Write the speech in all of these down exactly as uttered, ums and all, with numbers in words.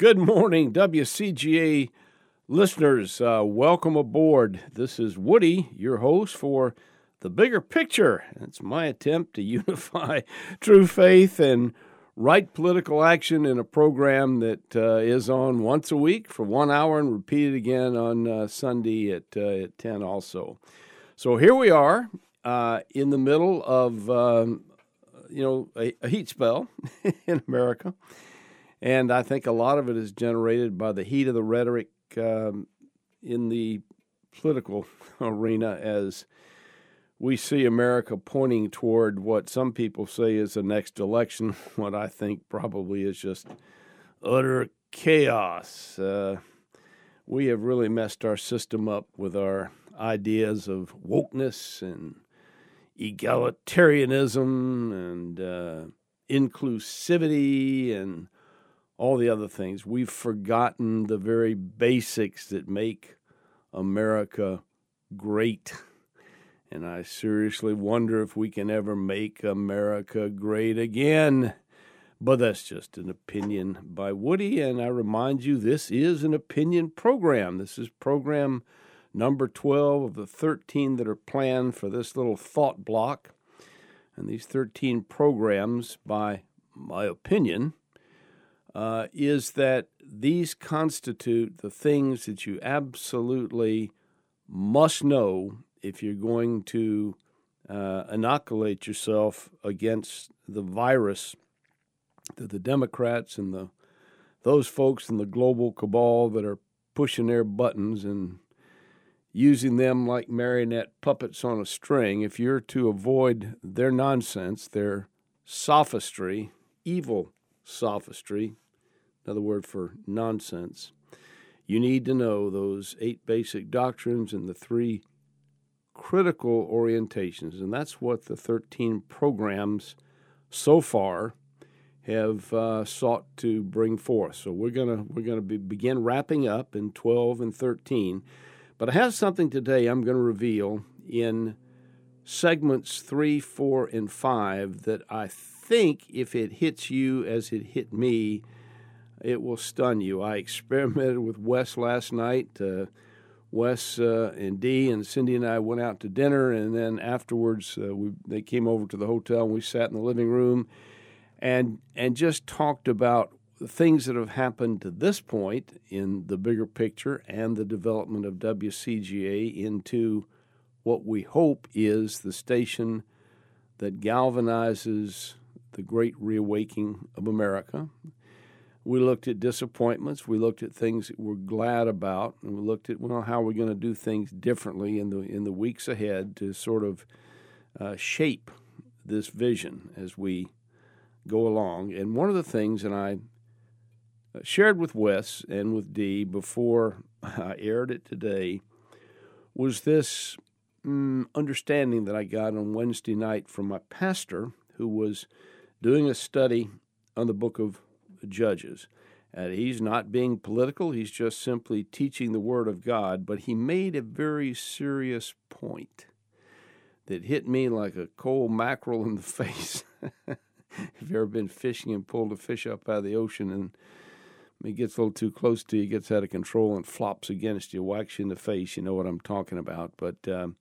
Good morning, W C G A listeners. Uh, welcome aboard. This is Woody, your host for The Bigger Picture. It's my attempt to unify true faith and right political action in a program that uh, is on once a week for one hour and repeated again on uh, Sunday at, uh, at ten also. So here we are uh, in the middle of, um, you know, a, a heat spell in America. And I think a lot of it is generated by the heat of the rhetoric um, in the political arena as we see America pointing toward what some people say is the next election, what I think probably is just utter chaos. Uh, we have really messed our system up with our ideas of wokeness and egalitarianism and uh, inclusivity and all the other things. We've forgotten the very basics that make America great. And I seriously wonder if we can ever make America great again. But that's just an opinion by Woody. And I remind you, this is an opinion program. This is program number twelve of the thirteen that are planned for this little thought block. And these thirteen programs, by my opinion, Uh, is that these constitute the things that you absolutely must know if you're going to uh, inoculate yourself against the virus that the Democrats and the those folks in the global cabal that are pushing their buttons and using them like marionette puppets on a string. If you're to avoid their nonsense, their sophistry, evil sophistry, another word for nonsense, you need to know those eight basic doctrines and the three critical orientations. And that's what the thirteen programs so far have uh, sought to bring forth. So we're gonna we're gonna be, begin wrapping up in twelve and thirteen. But I have something today I'm going to reveal in segments three, four, and five that I think if it hits you as it hit me, it will stun you. I experimented with Wes last night. Uh, Wes uh, and Dee and Cindy and I went out to dinner, and then afterwards uh, we they came over to the hotel, and we sat in the living room and and just talked about the things that have happened to this point in the bigger picture and the development of W C G A into what we hope is the station that galvanizes the great reawakening of America. We looked at disappointments. We looked at things that we're glad about, and we looked at well how we're going to do things differently in the in the weeks ahead to sort of uh, shape this vision as we go along. And one of the things, and I shared with Wes and with Dee before I aired it today, was this mm, understanding that I got on Wednesday night from my pastor, who was doing a study on the book of Judges. And he's not being political. He's just simply teaching the Word of God. But he made a very serious point that hit me like a cold mackerel in the face. If you've ever been fishing and pulled a fish up out of the ocean and it gets a little too close to you, gets out of control and flops against you, whacks you in the face, you know what I'm talking about. But um,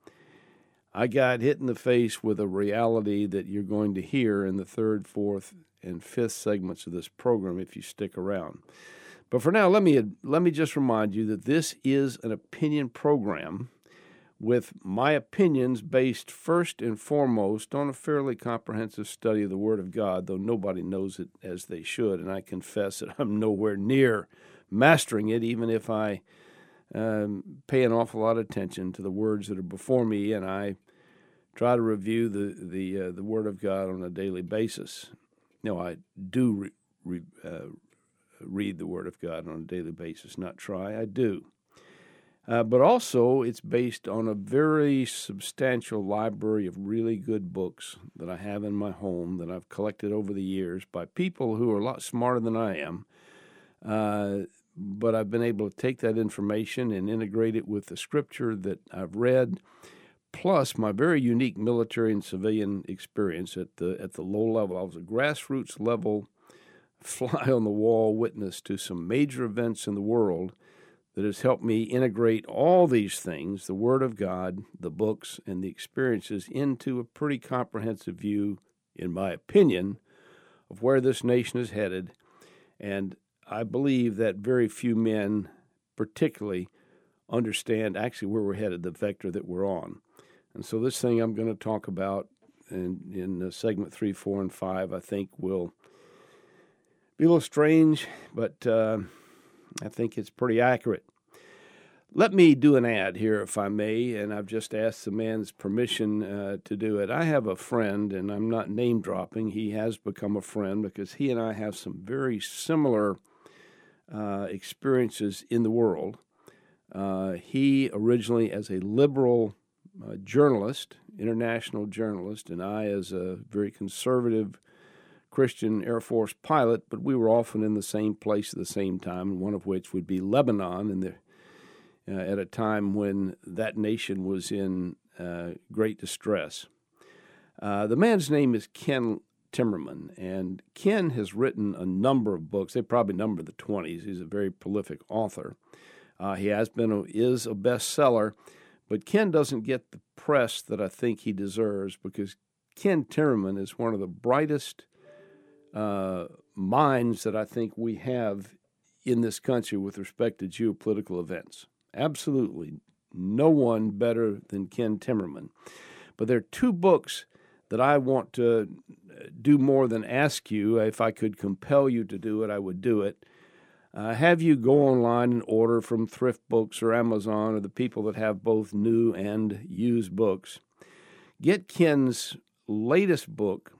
I got hit in the face with a reality that you're going to hear in the third, fourth, and fifth segments of this program if you stick around. But for now, let me let me just remind you that this is an opinion program with my opinions based first and foremost on a fairly comprehensive study of the Word of God, though nobody knows it as they should, and I confess that I'm nowhere near mastering it, even if I um, pay an awful lot of attention to the words that are before me, and I try to review the the uh, the Word of God on a daily basis. No, I do re, re, uh, read the Word of God on a daily basis, not try, I do. Uh, but also, it's based on a very substantial library of really good books that I have in my home that I've collected over the years by people who are a lot smarter than I am. Uh, but I've been able to take that information and integrate it with the Scripture that I've read, plus my very unique military and civilian experience at the at the low level. I was a grassroots level fly-on-the-wall witness to some major events in the world that has helped me integrate all these things, the Word of God, the books, and the experiences, into a pretty comprehensive view, in my opinion, of where this nation is headed. And I believe that very few men particularly understand actually where we're headed, the vector that we're on. And so this thing I'm going to talk about in, in uh, segment three, four, and five, I think will be a little strange, but uh, I think it's pretty accurate. Let me do an ad here, if I may, and I've just asked the man's permission uh, to do it. I have a friend, and I'm not name-dropping. He has become a friend because he and I have some very similar uh, experiences in the world. Uh, he originally as a liberal uh, journalist, international journalist, and I as a very conservative Christian Air Force pilot, but we were often in the same place at the same time, one of which would be Lebanon, in the, uh, at a time when that nation was in uh, great distress. Uh, the man's name is Ken Timmerman, and Ken has written a number of books. They probably number the twenties. He's a very prolific author. Uh, he has been a, is a bestseller, but Ken doesn't get the press that I think he deserves because Ken Timmerman is one of the brightest uh, minds that I think we have in this country with respect to geopolitical events. Absolutely no one better than Ken Timmerman. But there are two books that I want to do more than ask you. If I could compel you to do it, I would do it. Uh, have you go online and order from Thrift Books or Amazon or the people that have both new and used books. Get Ken's latest book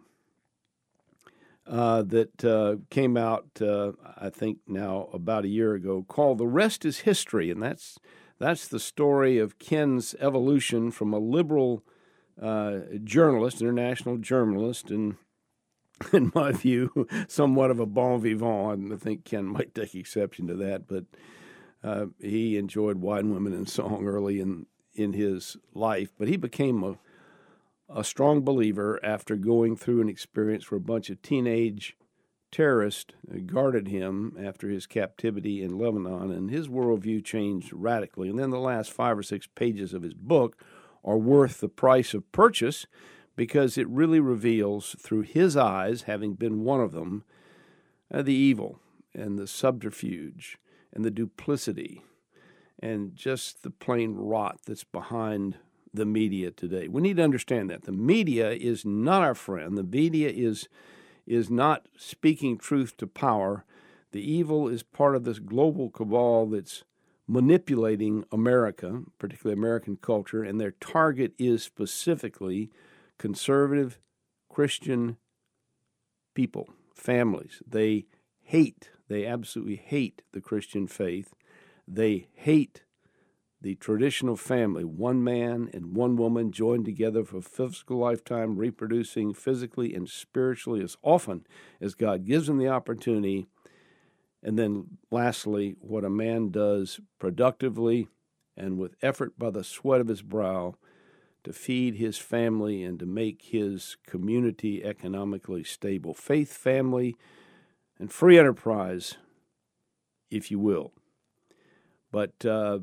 uh, that uh, came out, uh, I think now about a year ago, called The Rest is History, and that's that's the story of Ken's evolution from a liberal uh, journalist, international journalist, and in my view, somewhat of a bon vivant. I think Ken might take exception to that, but uh, he enjoyed wine, women, and song early in, in his life. But he became a, a strong believer after going through an experience where a bunch of teenage terrorists guarded him after his captivity in Lebanon, and his worldview changed radically. And then the last five or six pages of his book are worth the price of purchase, because it really reveals through his eyes, having been one of them, uh, the evil and the subterfuge and the duplicity and just the plain rot that's behind the media today. We need to understand that. The media is not our friend. The media is, is not speaking truth to power. The evil is part of this global cabal that's manipulating America, particularly American culture, and their target is specifically conservative Christian people, families. They hate, they absolutely hate the Christian faith. They hate the traditional family, one man and one woman joined together for a physical lifetime, reproducing physically and spiritually as often as God gives them the opportunity. And then lastly, what a man does productively and with effort by the sweat of his brow to feed his family and to make his community economically stable. Faith, family, and free enterprise, if you will. But uh,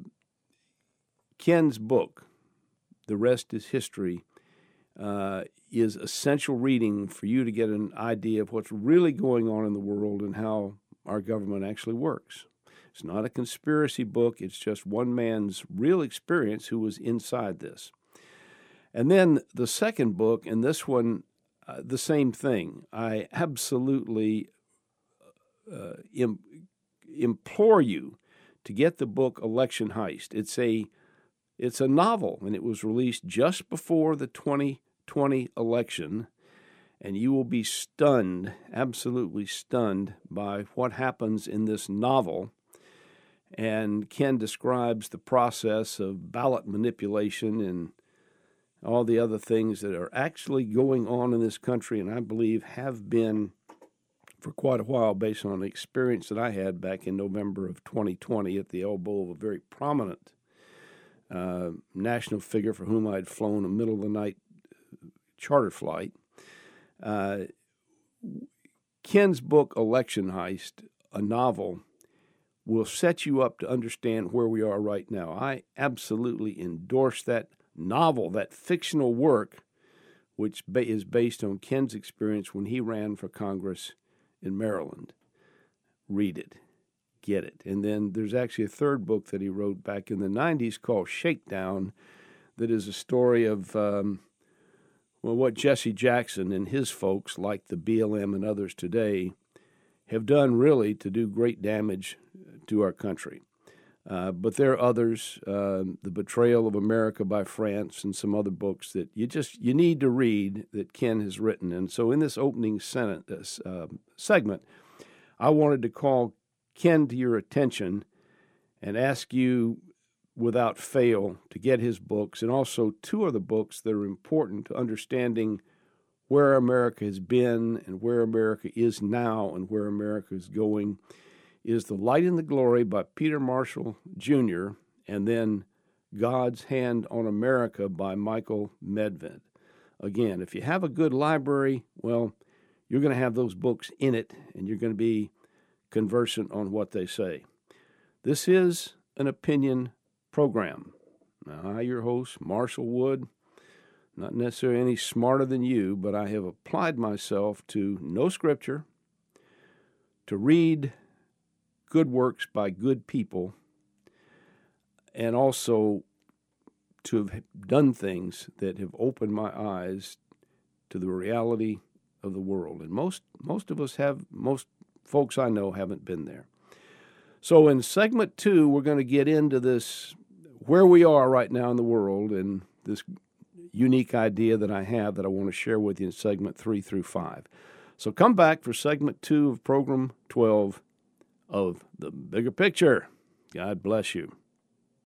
Ken's book, The Rest is History, uh, is essential reading for you to get an idea of what's really going on in the world and how our government actually works. It's not a conspiracy book. It's just one man's real experience who was inside this. And then the second book, and this one, uh, the same thing. I absolutely uh, im- implore you to get the book Election Heist. It's a it's a novel, and it was released just before the twenty twenty election, and you will be stunned, absolutely stunned, by what happens in this novel. And Ken describes the process of ballot manipulation and all the other things that are actually going on in this country, and I believe have been for quite a while based on the experience that I had back in November of twenty twenty at the elbow of a very prominent uh, national figure for whom I had flown a middle-of-the-night charter flight. Uh, Ken's book, Election Heist, a novel, will set you up to understand where we are right now. I absolutely endorse that novel, that fictional work, which is based on Ken's experience when he ran for Congress in Maryland. Read it. Get it. And then there's actually a third book that he wrote back in the nineties called Shakedown that is a story of, um, well, what Jesse Jackson and his folks, like the B L M and others today, have done really to do great damage to our country. Uh, but there are others, uh, The Betrayal of America by France and some other books that you just you need to read that Ken has written. And so in this opening sentence, uh, segment, I wanted to call Ken to your attention and ask you without fail to get his books, and also two other books that are important to understanding where America has been and where America is now and where America is going, is The Light and the Glory by Peter Marshall Junior and then God's Hand on America by Michael Medved. Again, if you have a good library, well, you're going to have those books in it, and you're going to be conversant on what they say. This is an opinion program. Now, I, your host, Marshall Wood, not necessarily any smarter than you, but I have applied myself to know Scripture, to read good works by good people, and also to have done things that have opened my eyes to the reality of the world. And most most of us have, most folks I know haven't been there. So in segment two, we're going to get into this, where we are right now in the world, and this unique idea that I have that I want to share with you in segment three through five. So come back for segment two of program twelve of The Bigger Picture. God bless you.